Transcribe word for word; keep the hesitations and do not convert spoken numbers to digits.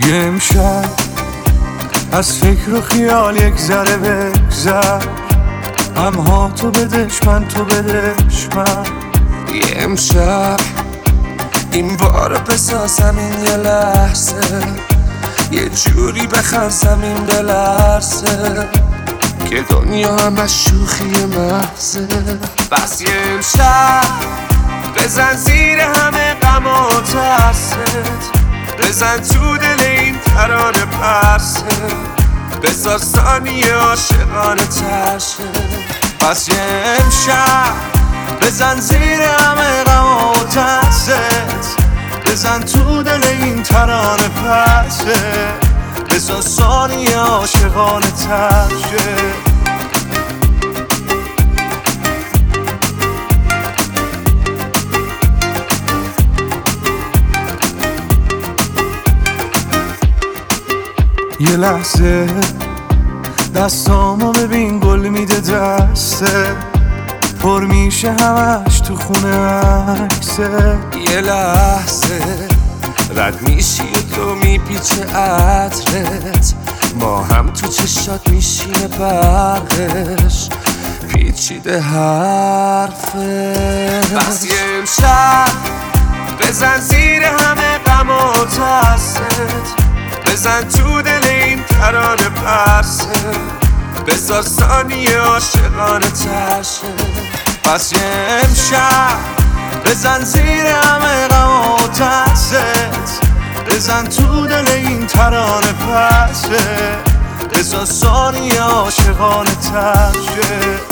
بیا امشب از فکر و خیال یک ذره بگذر، همها تو بدش من تو بدش من. بیا امشب این بارو بسازم این یه لحظه، یه جوری بخنسم این بلرزه که دنیا همش شوخی محضه. بس یه امشب بزن زیر همه غم و ترست، بزن تو دل این ترانه پرسه، بساز ثانیه عاشقانه ترشه. پس یه امشب بزن زیر همه غم و ترست، بزن تو دل این ترانه پرسه، بساز ثانیه عاشقانه ترشه. یه لحظه دستامو ببین گل میده دسته، پر میشه همش تو خونه عکسه. یه لحظه رد میشی و تو میپیچه عطرت، ما هم تو چشات میشینه برقش پیچیده حرفه. بس یه امشب بزن زیر همه غم و ترست، بزن تو دل این ترانه پرسه، بساز ثانیه عاشقانه ترشه. پس یه امشب بزن زیر همه غم و ترست، بزن تو دل این ترانه پرسه، بساز ثانیه عاشقانه ترشه.